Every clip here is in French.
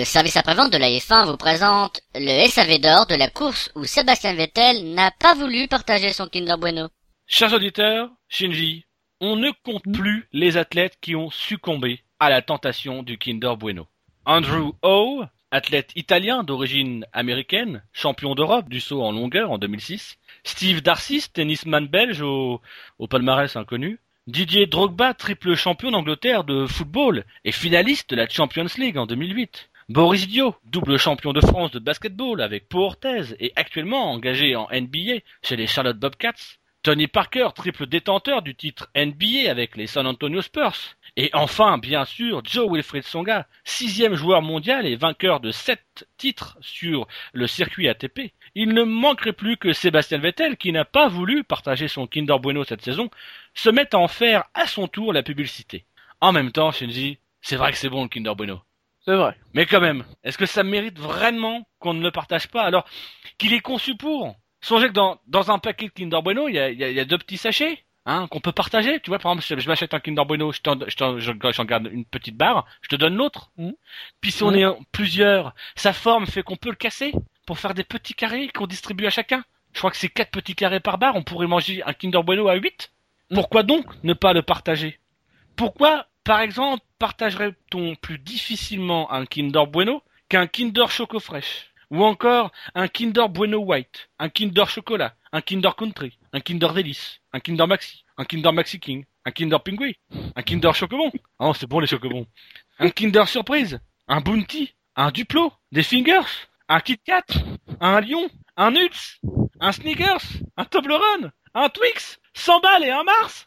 service après-vente de la F1 vous présente le SAV d'or de la course où Sébastien Vettel n'a pas voulu partager son Kinder Bueno. Chers auditeurs, Shinji, on ne compte plus les athlètes qui ont succombé à la tentation du Kinder Bueno. Andrew Howe, athlète italien d'origine américaine, champion d'Europe du saut en longueur en 2006. Steve Darcis, tennisman belge au palmarès inconnu. Didier Drogba, triple champion d'Angleterre de football et finaliste de la Champions League en 2008. Boris Dio, double champion de France de basketball avec Pau Orthez et actuellement engagé en NBA chez les Charlotte Bobcats. Tony Parker, triple détenteur du titre NBA avec les San Antonio Spurs. Et enfin, bien sûr, Joe Wilfried Tsonga, 6e joueur mondial et vainqueur de 7 titres sur le circuit ATP. Il ne manquerait plus que Sébastien Vettel, qui n'a pas voulu partager son Kinder Bueno cette saison, se mette à en faire à son tour la publicité. En même temps, Shinji, c'est vrai que c'est bon le Kinder Bueno. C'est vrai. Mais quand même, est-ce que ça mérite vraiment qu'on ne le partage pas alors qu'il est conçu pour? Songez que dans un paquet de Kinder Bueno, il y a 2 petits sachets. Qu'on peut partager, tu vois, par exemple, je m'achète un Kinder Bueno, j'en garde une petite barre, je te donne l'autre. Puis si on est plusieurs, sa forme fait qu'on peut le casser pour faire des petits carrés qu'on distribue à chacun. Je crois que c'est 4 petits carrés par barre, on pourrait manger un Kinder Bueno à 8. Pourquoi donc ne pas le partager? Pourquoi, par exemple, partagerait-on plus difficilement un Kinder Bueno qu'un Kinder Choco Fresh? Ou encore un Kinder Bueno White, un Kinder Chocolat, un Kinder Country, un Kinder Délice, un Kinder Maxi, un Kinder Maxi King, un Kinder Pingui, un Kinder Chocobon. Oh, c'est bon les Chocobons. Un Kinder Surprise, un Bounty, un Duplo, des Fingers, un Kit Kat, un Lion, un Nuts, un Snickers, un Toblerone, un Twix, 100 balles et un Mars.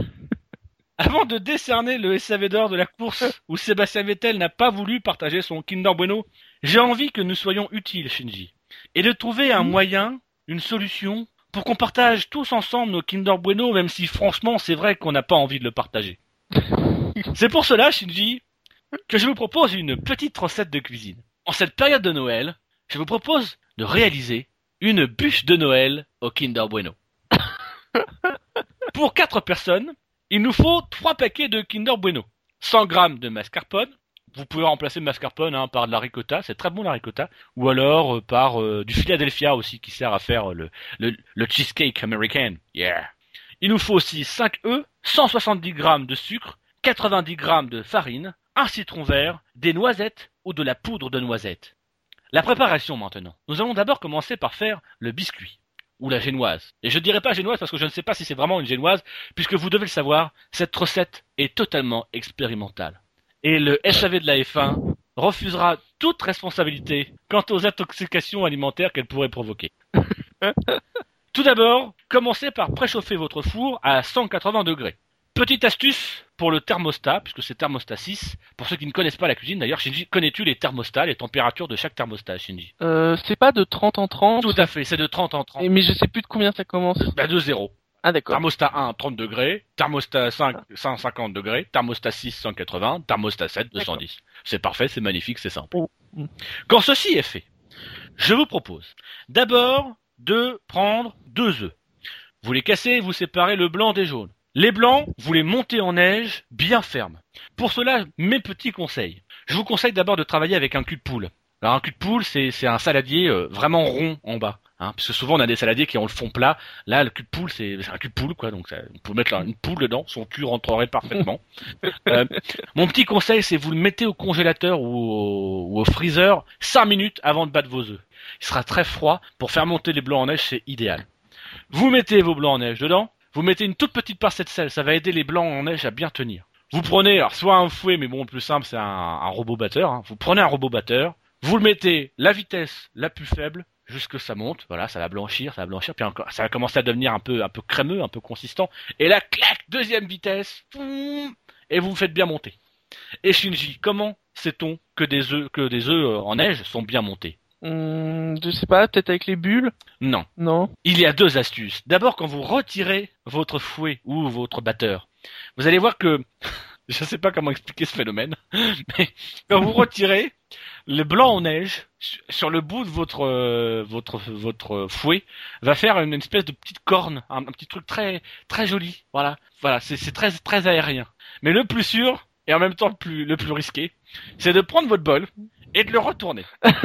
Avant de décerner le SAV d'or de la course où Sébastien Vettel n'a pas voulu partager son Kinder Bueno, j'ai envie que nous soyons utiles, Shinji, et de trouver un moyen, une solution, pour qu'on partage tous ensemble nos Kinder Bueno, même si franchement c'est vrai qu'on n'a pas envie de le partager. C'est pour cela, Shinji, que je vous propose une petite recette de cuisine. En cette période de Noël, je vous propose de réaliser une bûche de Noël au Kinder Bueno. Pour 4 personnes, il nous faut 3 paquets de Kinder Bueno. 100 grammes de mascarpone. Vous pouvez remplacer le mascarpone par de la ricotta, c'est très bon la ricotta. Ou alors par du Philadelphia aussi qui sert à faire le cheesecake américain. Yeah. Il nous faut aussi 5 œufs, 170 grammes de sucre, 90 grammes de farine, un citron vert, des noisettes ou de la poudre de noisette. La préparation maintenant. Nous allons d'abord commencer par faire le biscuit. Ou la génoise. Et je dirais pas génoise parce que je ne sais pas si c'est vraiment une génoise, puisque vous devez le savoir, cette recette est totalement expérimentale. Et le SAV de la F1 refusera toute responsabilité quant aux intoxications alimentaires qu'elle pourrait provoquer. Tout d'abord, commencez par préchauffer votre four à 180 degrés. Petite astuce pour le thermostat, puisque c'est thermostat 6. Pour ceux qui ne connaissent pas la cuisine, d'ailleurs, Shinji, connais-tu les thermostats, les températures de chaque thermostat, Shinji? C'est pas de 30 en 30? Tout à fait, c'est de 30 en 30. Mais je sais plus de combien ça commence. De 0. Ah d'accord. Thermostat 1, 30 degrés. Thermostat 5, 150 degrés. Thermostat 6, 180. Thermostat 7, 210. D'accord. C'est parfait, c'est magnifique, c'est simple. Quand ceci est fait, je vous propose d'abord de prendre 2 œufs. Vous les cassez, vous séparez le blanc des jaunes. Les blancs, vous les montez en neige bien ferme. Pour cela, mes petits conseils. Je vous conseille d'abord de travailler avec un cul de poule. Alors un cul de poule, c'est un saladier vraiment rond en bas. Parce que souvent on a des saladiers qui ont le fond plat. Là, le cul de poule, c'est un cul de poule, quoi. Donc on peut mettre une poule dedans, son cul rentrerait parfaitement. Mon petit conseil, c'est vous le mettez au congélateur ou au freezer 5 minutes avant de battre vos œufs. Il sera très froid. Pour faire monter les blancs en neige, c'est idéal. Vous mettez vos blancs en neige dedans. Vous mettez une toute petite pincée de sel, ça va aider les blancs en neige à bien tenir. Vous prenez, alors soit un fouet, mais bon, le plus simple, c'est un robot batteur. Vous prenez un robot batteur, vous le mettez la vitesse la plus faible, jusque ça monte, voilà, ça va blanchir, puis encore, ça va commencer à devenir un peu crémeux, un peu consistant. Et là, clac, deuxième vitesse, et vous faites bien monter. Et Shinji, comment sait-on que des œufs en neige sont bien montés? Je sais pas, peut-être avec les bulles? Non. Il y a 2 astuces. D'abord, quand vous retirez votre fouet ou votre batteur, vous allez voir que, je sais pas comment expliquer ce phénomène, mais quand vous retirez le blanc en neige sur le bout de votre fouet, va faire une espèce de petite corne, un petit truc très très joli. Voilà, c'est très très aérien. Mais le plus sûr et en même temps le plus risqué, c'est de prendre votre bol et de le retourner.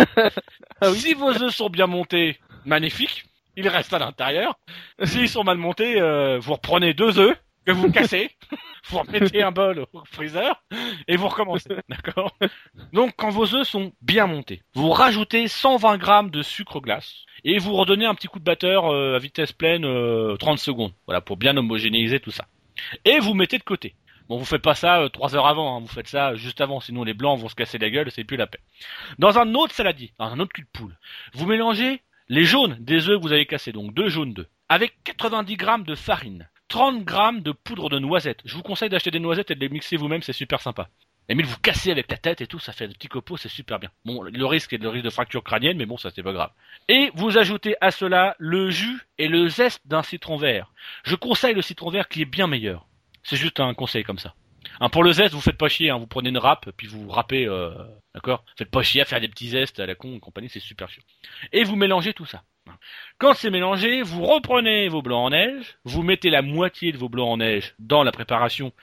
Si vos œufs sont bien montés, magnifique, ils restent à l'intérieur. S'ils sont mal montés, vous reprenez 2 œufs que vous cassez, vous remettez un bol au freezer et vous recommencez, d'accord? Donc quand vos œufs sont bien montés, vous rajoutez 120 grammes de sucre glace et vous redonnez un petit coup de batteur à vitesse pleine 30 secondes, voilà, pour bien homogénéiser tout ça. Et vous mettez de côté. Bon, vous faites pas ça 3 heures avant, hein, vous faites ça juste avant, sinon les blancs vont se casser la gueule, c'est plus la peine. Dans un autre saladier, dans un autre cul de poule, vous mélangez les jaunes des œufs que vous avez cassés, donc 2 jaunes d'œufs, avec 90 grammes de farine, 30 grammes de poudre de noisettes. Je vous conseille d'acheter des noisettes et de les mixer vous-même, c'est super sympa. Et mais vous cassez avec la tête et tout, ça fait des petits copeaux, c'est super bien. Bon, le risque est le risque de fracture crânienne, mais bon, ça c'est pas grave. Et vous ajoutez à cela le jus et le zeste d'un citron vert. Je conseille le citron vert qui est bien meilleur. C'est juste un conseil comme ça. Hein, pour le zeste, vous faites pas chier, hein, vous prenez une râpe, puis vous râpez, d'accord? Faites pas chier à faire des petits zestes à la con et compagnie, c'est super chiant. Et vous mélangez tout ça. Quand c'est mélangé, vous reprenez vos blancs en neige, vous mettez la moitié de vos blancs en neige dans la préparation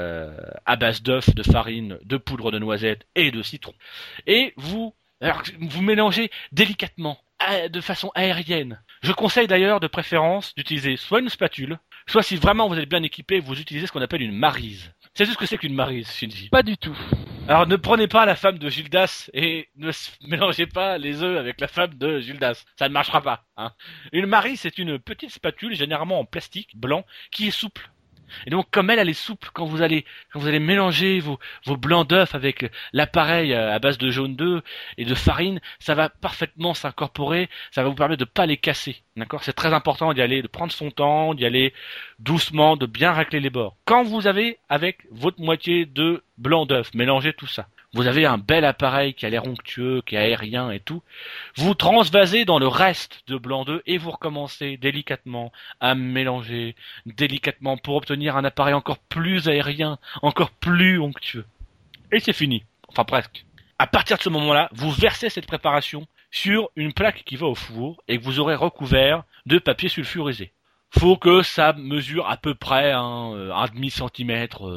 à base d'œufs, de farine, de poudre de noisette et de citron. Et vous mélangez délicatement, de façon aérienne. Je conseille d'ailleurs de préférence d'utiliser soit une spatule, soit si vraiment vous êtes bien équipé, vous utilisez ce qu'on appelle une maryse. C'est tout ce que c'est qu'une maryse, Shinji? Pas du tout. Alors ne prenez pas la femme de Gildas et ne mélangez pas les œufs avec la femme de Gildas. Ça ne marchera pas. Hein. Une maryse, c'est une petite spatule, généralement en plastique blanc, qui est souple. Et donc comme elle est souple, quand vous allez mélanger vos blancs d'œufs avec l'appareil à base de jaune d'œuf et de farine, ça va parfaitement s'incorporer, ça va vous permettre de pas les casser. D'accord? C'est très important d'y aller, de prendre son temps, d'y aller doucement, de bien racler les bords. Quand vous avez avec votre moitié de blanc d'œuf, mélangez tout ça. Vous avez un bel appareil qui a l'air onctueux, qui est aérien et tout. Vous transvasez dans le reste de blanc d'œuf et vous recommencez délicatement à mélanger délicatement pour obtenir un appareil encore plus aérien, encore plus onctueux. Et c'est fini. Enfin presque. À partir de ce moment-là, vous versez cette préparation sur une plaque qui va au four et que vous aurez recouvert de papier sulfurisé. Faut que ça mesure à peu près un demi-centimètre,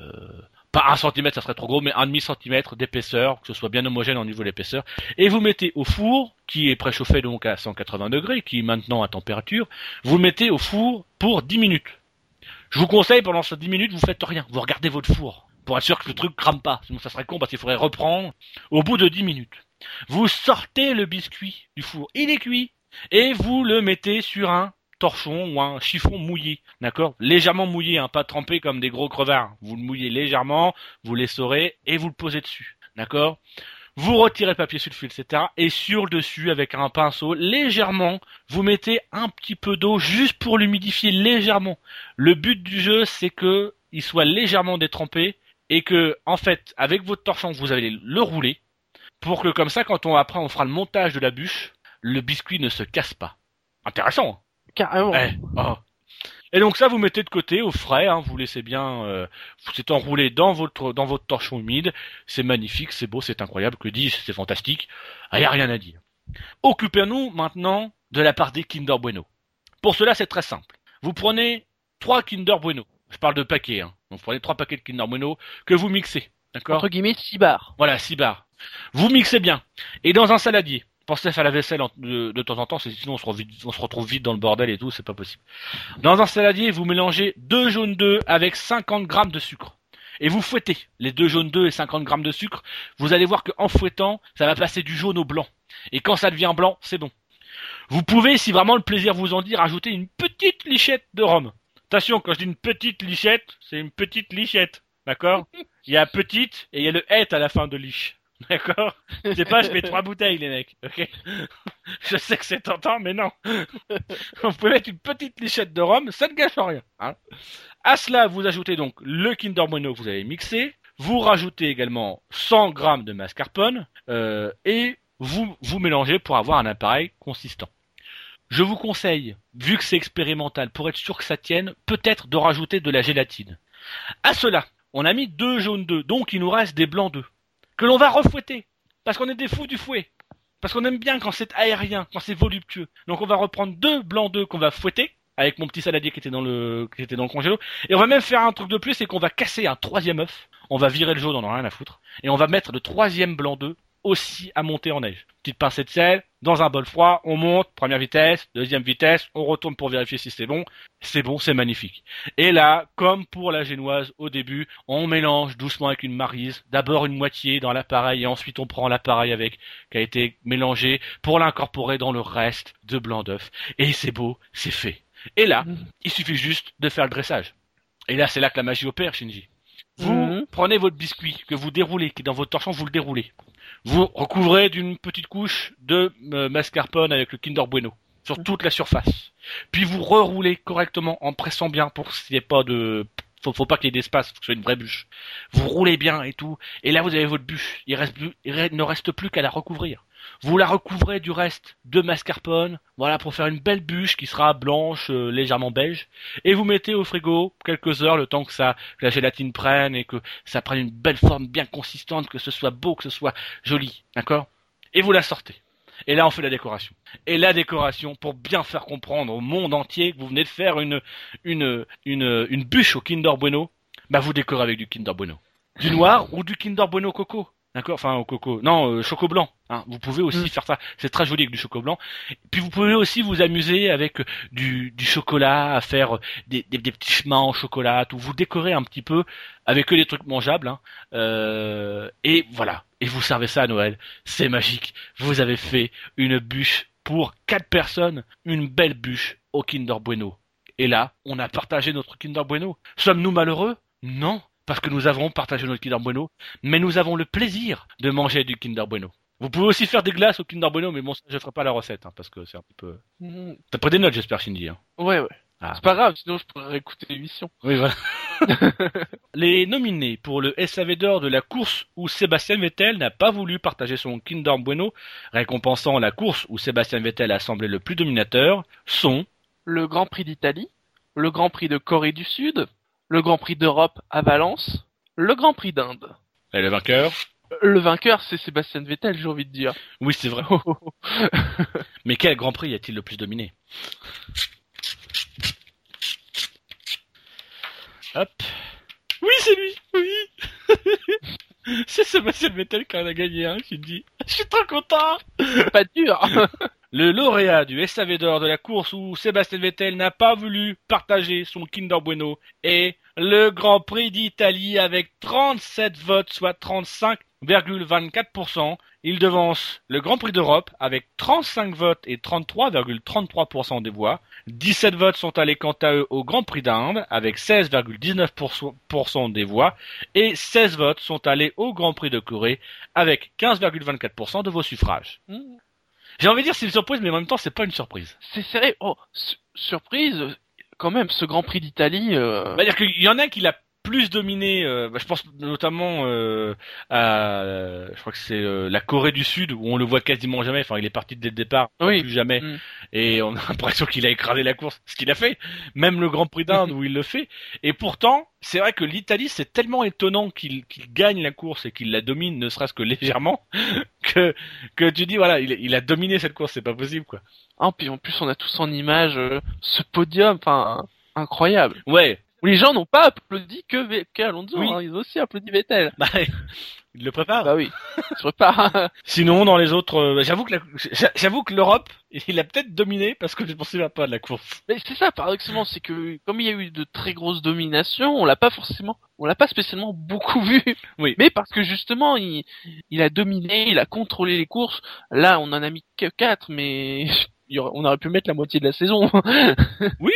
pas 1 centimètre, ça serait trop gros, mais 1,5 centimètre d'épaisseur, que ce soit bien homogène au niveau de l'épaisseur. Et vous mettez au four, qui est préchauffé donc à 180 degrés, qui est maintenant à température, vous le mettez au four pour 10 minutes. Je vous conseille, pendant ces 10 minutes, vous faites rien. Vous regardez votre four, pour être sûr que le truc crame pas. Sinon ça serait con parce qu'il faudrait reprendre au bout de 10 minutes. Vous sortez le biscuit du four, il est cuit, et vous le mettez sur un torchon ou un chiffon mouillé, d'accord? Légèrement mouillé, hein, pas trempé comme des gros crevards. Vous le mouillez légèrement, vous l'essorez et vous le posez dessus, d'accord? Vous retirez le papier sulfure, etc. Et sur le dessus, avec un pinceau, légèrement, vous mettez un petit peu d'eau juste pour l'humidifier légèrement. Le but du jeu, c'est que il soit légèrement détrempé et que, en fait, avec votre torchon, vous allez le rouler pour que comme ça, quand après on fera le montage de la bûche, le biscuit ne se casse pas. Intéressant, hein? Carrément. Ouais. Oh. Et donc ça, vous mettez de côté au frais, hein, vous laissez bien, c'est enroulé dans votre torchon humide, c'est magnifique, c'est beau, c'est incroyable, que dis-je, c'est fantastique, il n'y a rien à dire. Occupons-nous maintenant de la part des Kinder Bueno. Pour cela, c'est très simple. Vous prenez 3 Kinder Bueno, je parle de paquets, hein. Donc vous prenez 3 paquets de Kinder Bueno que vous mixez, d'accord? Entre guillemets, 6 bars. Voilà, 6 barres. Vous mixez bien. Et dans un saladier, pensez à faire la vaisselle de temps en temps, sinon on se retrouve vite dans le bordel et tout, c'est pas possible. Dans un saladier, vous mélangez 2 jaunes d'œufs avec 50 grammes de sucre. Et vous fouettez les 2 jaunes d'œufs et 50 grammes de sucre. Vous allez voir qu'en fouettant, ça va passer du jaune au blanc. Et quand ça devient blanc, c'est bon. Vous pouvez, si vraiment le plaisir vous en dit, rajouter une petite lichette de rhum. Attention, quand je dis une petite lichette, c'est une petite lichette. D'accord? Il y a petite et il y a le et à la fin de liche. D'accord? C'est pas je mets 3 bouteilles les mecs, ok? Je sais que c'est tentant, mais non. Vous pouvez mettre une petite lichette de rhum, ça ne gâche rien. Hein. À cela, vous ajoutez donc le Kinder Bueno que vous avez mixé. Vous rajoutez également 100 grammes de mascarpone et vous mélangez pour avoir un appareil consistant. Je vous conseille, vu que c'est expérimental, pour être sûr que ça tienne, peut-être de rajouter de la gélatine. À cela, on a mis 2 jaunes d'œufs, donc il nous reste des blancs d'œufs, que l'on va refouetter, parce qu'on est des fous du fouet, parce qu'on aime bien quand c'est aérien, quand c'est voluptueux. Donc on va reprendre 2 blancs d'œufs qu'on va fouetter, avec mon petit saladier qui était dans le congélo, et on va même faire un truc de plus, c'est qu'on va casser un 3e œuf, on va virer le jaune, on en a rien à foutre, et on va mettre le 3e blanc d'œuf aussi à monter en neige. Petite pincée de sel, dans un bol froid, on monte, première vitesse, deuxième vitesse, on retourne pour vérifier si c'est bon, c'est magnifique. Et là, comme pour la génoise au début, on mélange doucement avec une maryse, d'abord une moitié dans l'appareil et ensuite on prend l'appareil avec, qui a été mélangé pour l'incorporer dans le reste de blanc d'œuf. Et c'est beau, c'est fait. Et là, il suffit juste de faire le dressage. Et là, c'est là que la magie opère, Shinji. Vous prenez votre biscuit que vous déroulez, qui est dans votre torchon, vous le déroulez. Vous recouvrez d'une petite couche de mascarpone avec le Kinder Bueno sur toute la surface. Puis vous reroulez correctement en pressant bien pour qu'il n'y ait pas de... Faut pas qu'il y ait d'espace, faut que ce soit une vraie bûche. Vous roulez bien et tout, et là vous avez votre bûche. Il ne reste plus qu'à la recouvrir. Vous la recouvrez du reste de mascarpone, voilà, pour faire une belle bûche qui sera blanche, légèrement beige, et vous mettez au frigo quelques heures, le temps que la gélatine prenne et que ça prenne une belle forme bien consistante, que ce soit beau, que ce soit joli, d'accord? Et vous la sortez. Et là, on fait la décoration. Et la décoration, pour bien faire comprendre au monde entier que vous venez de faire une bûche au Kinder Bueno, bah vous décorez avec du Kinder Bueno. Du noir ou du Kinder Bueno coco. D'accord, enfin au coco, non, choco blanc. Hein. Vous pouvez aussi faire ça, c'est très joli avec du choco blanc. Puis vous pouvez aussi vous amuser avec du chocolat, à faire des petits chemins en chocolat, tout. Vous décorez un petit peu avec que des trucs mangeables. Hein. Et voilà, et vous servez ça à Noël. C'est magique. Vous avez fait une bûche pour 4 personnes, une belle bûche au Kinder Bueno. Et là, on a partagé notre Kinder Bueno. Sommes-nous malheureux? Non. Parce que nous avons partagé notre Kinder Bueno, mais nous avons le plaisir de manger du Kinder Bueno. Vous pouvez aussi faire des glaces au Kinder Bueno, mais bon, ça, je ferai pas la recette, hein, parce que c'est un petit peu... T'as pris des notes, j'espère, Shinji. Hein. Ouais. Ah. C'est pas grave, sinon je pourrais écouter l'émission. Oui, voilà. Les nominés pour le SAV d'or de la course où Sébastien Vettel n'a pas voulu partager son Kinder Bueno, récompensant la course où Sébastien Vettel a semblé le plus dominateur, sont... Le Grand Prix d'Italie, le Grand Prix de Corée du Sud, le Grand Prix d'Europe à Valence, le Grand Prix d'Inde. Et le vainqueur? Le vainqueur, c'est Sébastien Vettel, j'ai envie de dire. Oui, c'est vrai. Mais quel Grand Prix a-t-il le plus dominé? Hop. Oui, c'est lui. Oui. C'est Sébastien Vettel qui en a gagné un, je dis. Je suis trop content. Pas dur. Le lauréat du SAV d'or de la course où Sébastien Vettel n'a pas voulu partager son Kinder Bueno est le Grand Prix d'Italie avec 37 votes, soit 35,24%. Il devance le Grand Prix d'Europe avec 35 votes et 33,33% des voix. 17 votes sont allés quant à eux au Grand Prix d'Inde avec 16,19% des voix. Et 16 votes sont allés au Grand Prix de Corée avec 15,24% de vos suffrages. J'ai envie de dire c'est une surprise, mais en même temps c'est pas une surprise. C'est sérieux. Oh, surprise, quand même, ce Grand Prix d'Italie... C'est-à-dire qu'il y en a qui l'a plus dominé, je pense notamment à, je crois que c'est la Corée du Sud, où on le voit quasiment jamais, enfin il est parti dès le départ, oui. Plus jamais, et on a l'impression qu'il a écrasé la course, ce qu'il a fait, même le Grand Prix d'Inde où il le fait, et pourtant, c'est vrai que l'Italie, c'est tellement étonnant qu'il gagne la course et qu'il la domine, ne serait-ce que légèrement, que tu dis, voilà, il a dominé cette course, c'est pas possible, quoi. Ah, puis en plus, on a tous en image ce podium, enfin, incroyable. Ouais. Où les gens n'ont pas applaudi que Alonso, Oui. Hein, ils ont aussi applaudi Vettel. Bah, il le prépare. Bah oui, il se prépare. Sinon, dans les autres, j'avoue que l'Europe, il a peut-être dominé parce que je ne pensais pas de la course. Mais c'est ça, paradoxalement, c'est que comme il y a eu de très grosses dominations, on l'a pas spécialement beaucoup vu. Oui. Mais parce que justement, il a dominé, il a contrôlé les courses. Là, on en a mis que 4, mais on aurait pu mettre la moitié de la saison. Oui.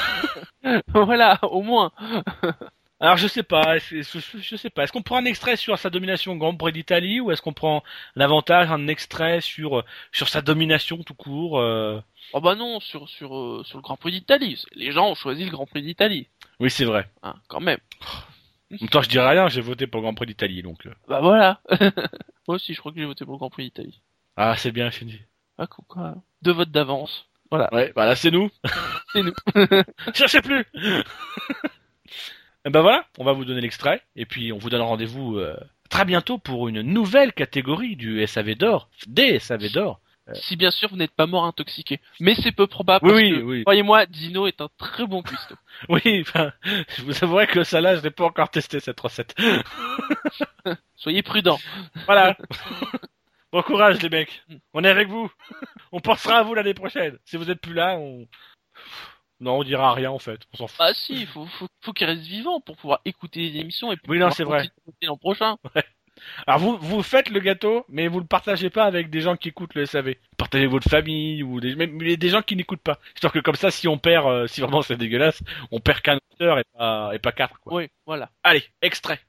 Voilà, au moins. Alors je sais pas, je sais pas. Est-ce qu'on prend un extrait sur sa domination au Grand Prix d'Italie ou est-ce qu'on prend l'avantage un extrait sur sa domination tout court Oh bah non, sur le Grand Prix d'Italie. Les gens ont choisi le Grand Prix d'Italie. Oui, c'est vrai. Hein, quand même. En même temps, je dirais rien, j'ai voté pour le Grand Prix d'Italie donc. Bah voilà. Moi aussi, je crois que j'ai voté pour le Grand Prix d'Italie. Ah, c'est bien, Shinji. Ah quoi. 2 votes d'avance. Voilà. Ouais, voilà, c'est nous. C'est nous. Cherchez plus. Ben voilà, on va vous donner l'extrait et puis on vous donne rendez-vous très bientôt pour une nouvelle catégorie du SAV d'or, des SAV d'or. Si bien sûr vous n'êtes pas mort intoxiqué. Mais c'est peu probable Oui, parce que, oui. croyez-moi, Dino est un très bon cuistot. Oui, enfin, je vous avouerai que ça là, je n'ai pas encore testé cette recette. Soyez prudents. Voilà. Bon courage les mecs. On est avec vous. On pensera à vous l'année prochaine. Si vous êtes plus là, non, on dira rien en fait. On s'en fout. Ah si, faut qu'il reste vivant pour pouvoir écouter les émissions et Oui, non, c'est vrai. L'an prochain. Alors vous faites le gâteau, mais vous le partagez pas avec des gens qui écoutent le SAV. Partagez votre famille ou même des gens qui n'écoutent pas. Histoire que comme ça, si on perd, si vraiment c'est dégueulasse, on perd qu'un auditeur et pas quatre. Quoi. Oui, voilà. Allez, extrait.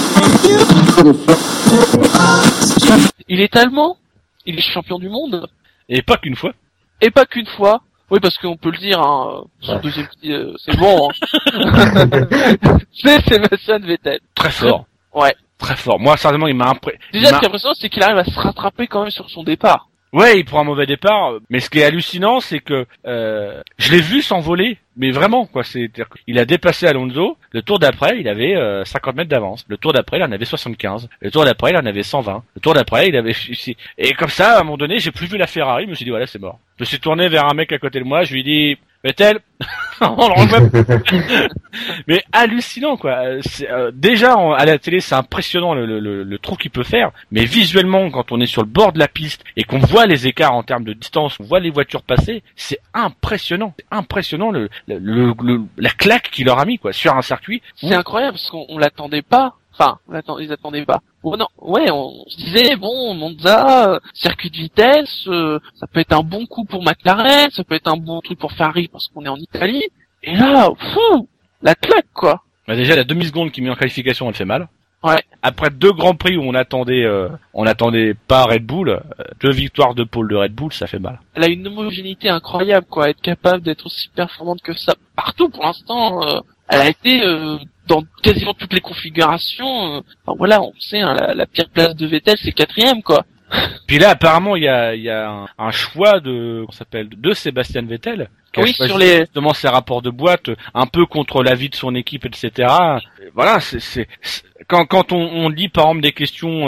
Il est allemand. Il est champion du monde. Et pas qu'une fois. Et pas qu'une fois. Oui, parce qu'on peut le dire, hein, son deuxième, c'est bon. Hein. C'est Sébastien Vettel. Très fort. Ouais. Très fort. Moi, sérieusement, il m'a impressionné. Déjà, ce qui est impressionnant, c'est qu'il arrive à se rattraper quand même sur son départ. Ouais, il prend un mauvais départ, mais ce qui est hallucinant, c'est que je l'ai vu s'envoler, mais vraiment quoi. C'est-à-dire qu'il a dépassé Alonso. Le tour d'après, il avait 50 mètres d'avance. Le tour d'après, il en avait 75. Le tour d'après, il en avait 120. Le tour d'après, il avait et comme ça, à un moment donné, j'ai plus vu la Ferrari. Je me suis dit voilà, c'est mort. Je me suis tourné vers un mec à côté de moi. Je lui ai dit Vettel, on le revoit. Mais hallucinant quoi. Déjà à la télé, c'est impressionnant le trou qu'il peut faire, mais visuellement, quand on est sur le bord de la piste et qu'on voit les écarts en termes de distance, on voit les voitures passer, c'est impressionnant. C'est impressionnant la claque qu'il leur a mis quoi sur un circuit. C'est incroyable parce qu'on l'attendait pas. Enfin, ils attendaient pas. Bon, non, ouais, on se disait bon, Monza, circuit de vitesse, ça peut être un bon coup pour McLaren, ça peut être un bon truc pour Ferrari parce qu'on est en Italie. Et là, la claque quoi. Bah déjà la demi-seconde qu'il met en qualification, elle fait mal. Ouais. Après 2 grands prix où on attendait pas Red Bull, 2 victoires de pôle de Red Bull, ça fait mal. Elle a une homogénéité incroyable quoi, être capable d'être aussi performante que ça partout pour l'instant. Elle a été dans quasiment toutes les configurations. Enfin voilà, on sait, hein, la pire place de Vettel, c'est 4e quoi. Puis là, apparemment, il y a un choix de Sébastien Vettel. Oui, sur les justement ses rapports de boîte, un peu contre l'avis de son équipe, etc. Voilà, c'est quand on lit par exemple des questions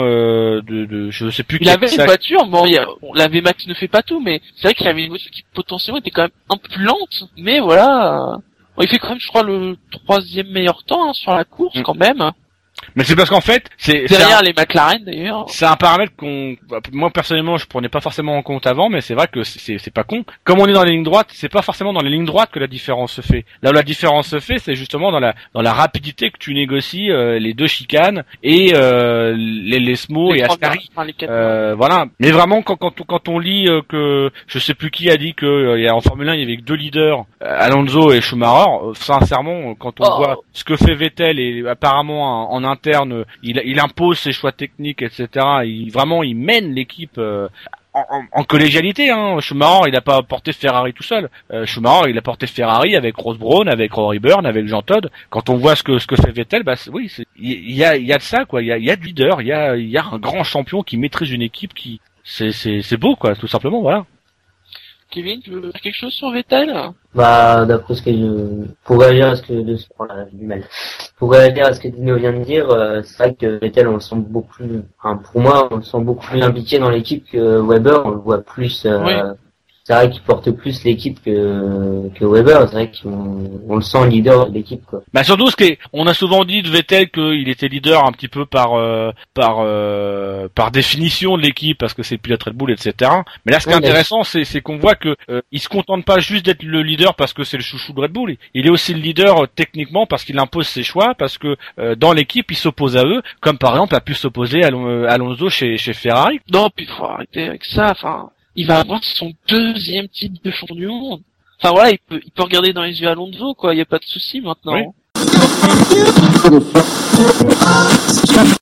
de je sais plus. Il avait une voiture, bon, la VMAX ne fait pas tout, mais c'est vrai qu'il avait une voiture qui potentiellement était quand même un peu plus lente, mais voilà. Bon, il fait quand même, je crois, le 3e meilleur temps hein, sur la course quand même. Mais c'est parce qu'en fait, c'est derrière les McLaren d'ailleurs. C'est un paramètre moi personnellement, je prenais pas forcément en compte avant, mais c'est vrai que c'est pas con. Comme on est dans les lignes droites, c'est pas forcément dans les lignes droites que la différence se fait. Là où la différence se fait, c'est justement dans la rapidité que tu négocies les 2 chicanes et les SMO et Ascari. Voilà. Mais vraiment quand on lit que je sais plus qui a dit que en Formule 1 il y avait que 2 leaders, Alonso et Schumacher, sincèrement quand on voit ce que fait Vettel et apparemment en interne, il impose ses choix techniques, etc. Il mène l'équipe en collégialité. Hein. Schumacher, il a pas porté Ferrari tout seul. Schumacher, il a porté Ferrari avec Ross Brawn, avec Rory Byrne, avec Jean Todt. Quand on voit ce que fait Vettel, oui, il y a de ça quoi. Il y a du leader, il y a un grand champion qui maîtrise une équipe qui c'est beau quoi, tout simplement. Voilà. Kevin, tu veux dire quelque chose sur Vettel? Bah, d'après ce que pour réagir à ce que Pour réagir à ce que Dino vient de dire, c'est vrai que Vettel, on le sent beaucoup plus, pour moi, on le sent beaucoup plus impliqué dans l'équipe que Weber, on le voit plus, oui. C'est vrai qu'il porte plus l'équipe que Weber, c'est vrai qu'on le sent leader de l'équipe, quoi. Bah surtout on a souvent dit de Vettel qu'il était leader un petit peu par définition de l'équipe parce que c'est le pilote Red Bull, etc. Mais là ce qui est intéressant c'est qu'on voit que il se contente pas juste d'être le leader parce que c'est le chouchou de Red Bull, il est aussi le leader techniquement parce qu'il impose ses choix, parce que dans l'équipe il s'oppose à eux, comme par exemple a pu s'opposer à Alonso chez Ferrari. Non, puis faut arrêter avec ça, il va avoir son 2e titre de champion du monde. Enfin voilà, il peut regarder dans les yeux Alonso, quoi, il y a pas de souci maintenant. Oui.